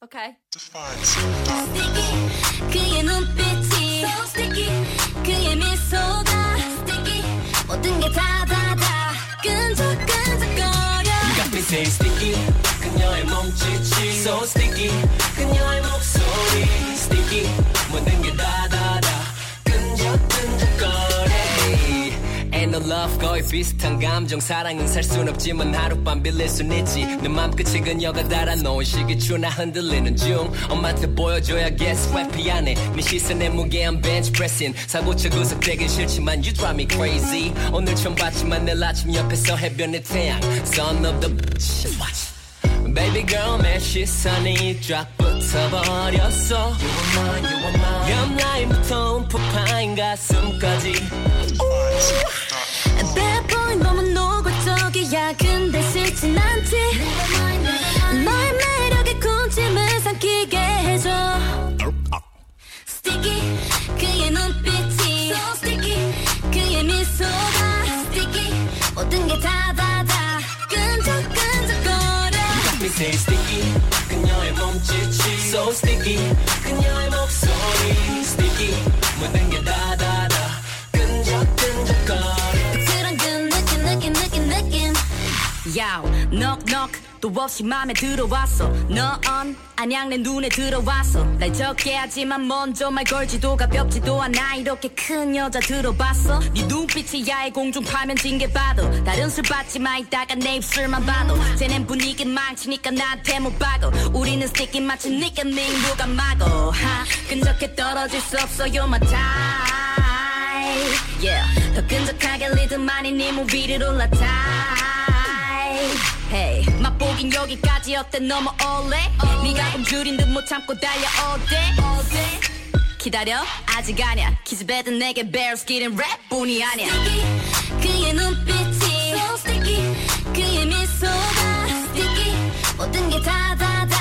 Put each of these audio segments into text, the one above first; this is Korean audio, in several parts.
Okay. Sticky 그의 눈빛이 So sticky 그의 미소가 Sticky 모든 게 다 끈적끈적거려 You got me saying sticky 그녀의 몸짓이 So sticky 그녀의 목소리 Sticky 모든 게 다 끈적끈적거려 Ain't no love 거의 비슷한 감정 사랑은 살 순 없지만 하룻밤 빌릴 순 있지 내 맘 끝에 그녀가 달아놓은 시계추 나 흔들리는 중 엄마한테 보여줘야겠어 왜 피하네 네 시선에 무게한 벤치프레싱 사고쳐 구석대긴 싫지만 You drive me crazy 오늘 처음 봤지만 내일 아침 옆에서 해변의 태양 Son of the bitch Watch Baby girl 내 시선이 쫙 붙어버렸어 You are mine, you are mine 옆라인부터 움푹 가슴까지 Bad boy 너무 노골적이야 근데 싫진 않지 너의 매력에 군침을 삼키게 해줘 Sticky 그의 눈빛이 So sticky 그의 미소가 Sticky 모든 게 다 끈적끈적거려 You got me saying sticky 그녀의 몸짓이 So sticky 그녀의 목소리 Sticky 모든 게 다 끈적끈적거려 그런 그 느낌 Yo, knock knock 또 없이 맘에 들어왔어 넌 안양 내 눈에 들어왔어 날 적게 하지만 먼저 말 걸지도 가볍지도 않아 이렇게 큰 여자 들어봤어 네 눈빛이 야외 공중 파면 징계봐도 다른 술 받지 마 이따가 내 입술만 봐도 쟤넨 분위기 망치니까 나한테 못 박어 우리는 스티키 맞추니까 닝부가 막어 하 끈적해 떨어질 수 없어 You're my type Yeah 더 끈적하게 리듬만이 네 몸 위를 올라타 Hey, 맛보긴 여기까지 어때 넘어올래? 네가 굶주린 듯 못 참고 달려 all day 기다려 아직 아냐 기집애들 내게 배울스킬은 랩뿐이 아냐 Sticky 그의 눈빛이 So sticky 그의 미소가 Sticky 모든 게 다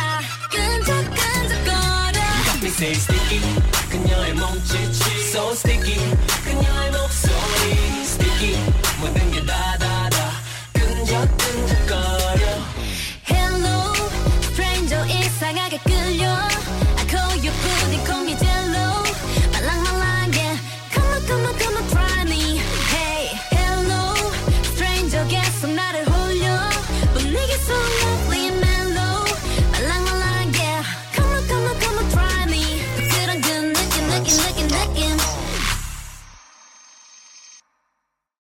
끈적끈적거려 You got me saying sticky 그녀의 몸짓이 So sticky 그녀의 목소리 Sticky 모든 게 다 끈적끈적거려